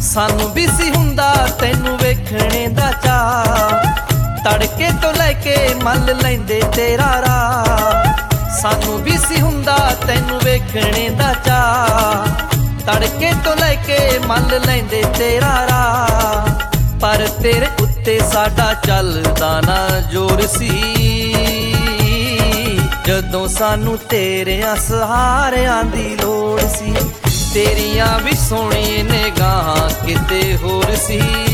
सानू भी सी हुंदा तैनू वेखणे दा चाऽ, तड़के तो लैके मल लैंदे तेरा राह। सानू भी सी हुंदा तैनू वेखणे दा चाऽ, तड़के तो लैके मल लैंदे तेरा राह। पर तेरे उत्ते साडा चलदा ना जोर सी, जदों सानू तेरियां सहारियां दी लोड़ सी। तेरियां भी सोहणी निगाहां किते होर सी,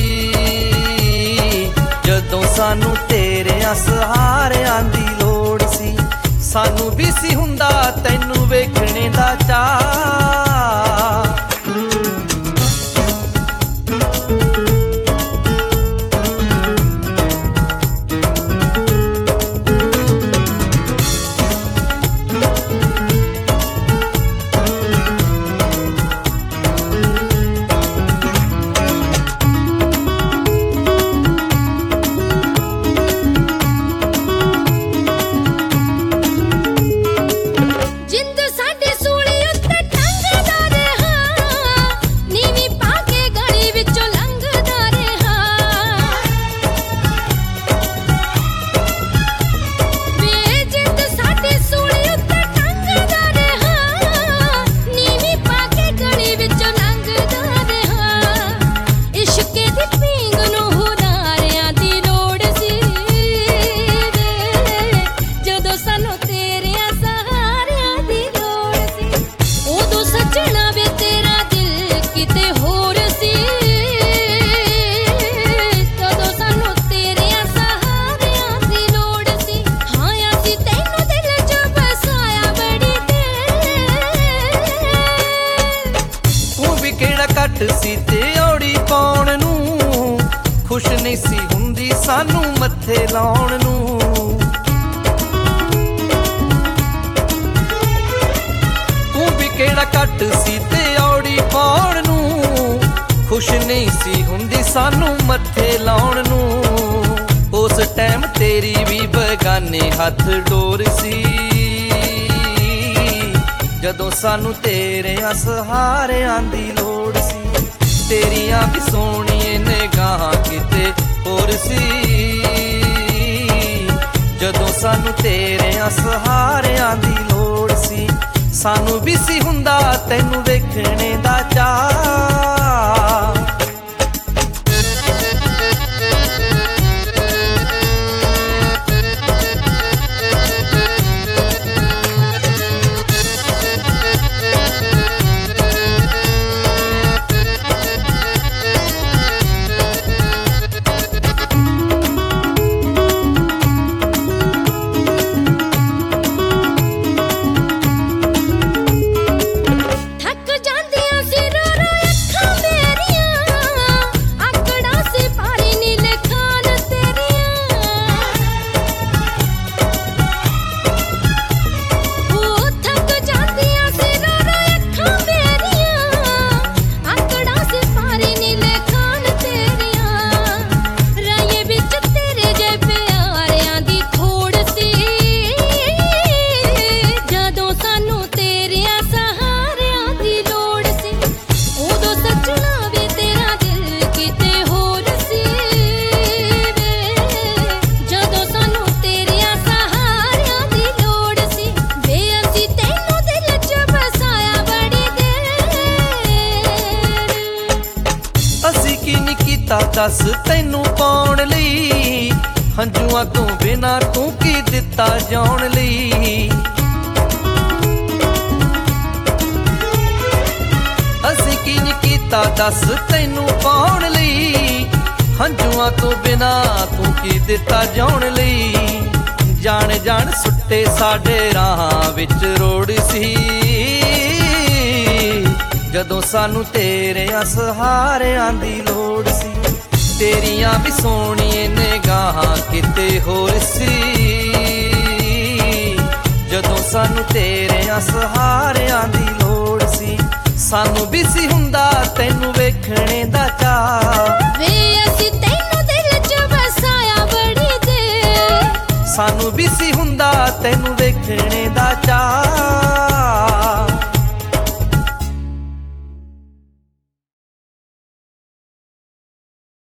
जदों सानू तेरियां सहारियां दी लोड़ सी। सानू भी सी हुंदा तैनू वेखणे दा चाऽ। घट सी ते औड़ी पाउण नूं, खुश नहीं सी हुंदी सानू मत्थे लाउण नूं। तू भी केड़ा घट सी ते औड़ी पाउण नूं, खुश नहीं सी हुंदी सानू मत्थे लाउण नूं। उस टाइम तेरी भी बगाने हथ डोर सी, जदों सानू तेरियां सहारियां दी लोड़ सी। तेरियां भी सोहणियां निगाहां किते होर सी, जदों सानू तेरियां सहारियां दी लोड़ सी। सानू भी सी हुंदा तैनू वेखणे दा चाऽ। दस तैनू पाउण लई, हंजुआं तों बिना तू की दिता जाउण लई। असीं की नी कीता दस तैनू पाउण लई, हंजुआं तों बिना तू की दिता जाउण लई। जान जान सुट्टे साडे राहां विच रोड़ सी, जदों सानू तेरियां सहारियां दी लोड़ सी। तेरियां भी सोहणियां निगाहां किते होर सी, जदों सानू तेरियां सहारियां दी लोड़ सी। सानू भी सी हुंदा तैनू वेखणे दा चाऽ, वे असीं तैनू दिल च बसाया बड़ी देर। सानू भी सी हुंदा तैनू वेखणे दा